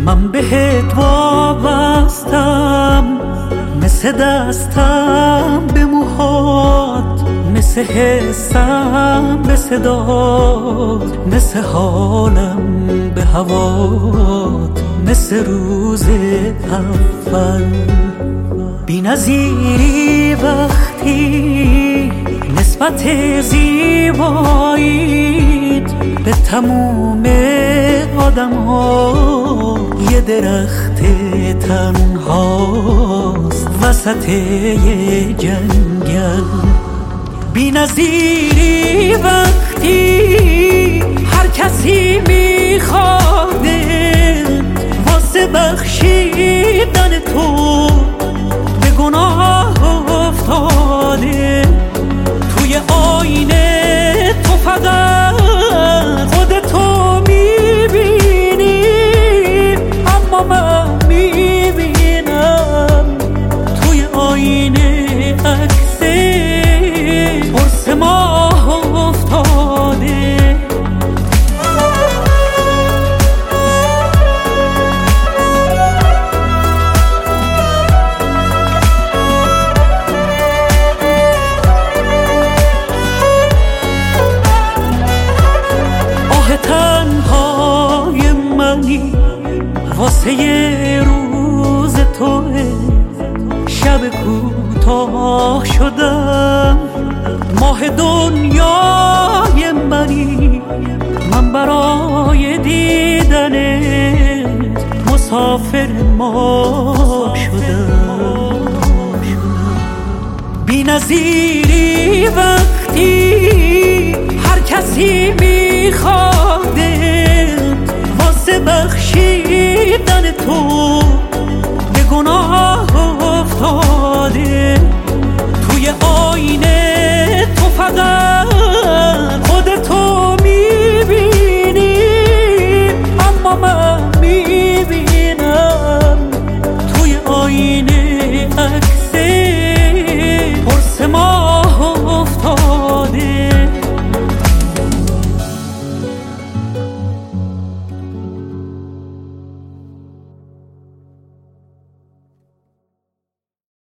من بهت وابستم، مثل دستم به موهات، مثل حسم به صدات، مثل حالم به هوات، مثل روز اول. بی‌نظیری وقتی نسبت زیباییت به تموم آدم ها یه درخت تنهاست وسط یه جنگل. بی‌نظیری وقتی هر کسی میخواده واسه بخشیدن تو به گناه افتاده. توی آینه تو فقط خودتو میبینی، اما من میبینم توی آینه عکس قرص ماه افتاده. تنهای منی واسه یه روز توه، شب کوتاه شدم ماه دنیای منی. من برای دیدنت مسافر ما شدم. بی‌نظیری وقتی هر کسی میخواد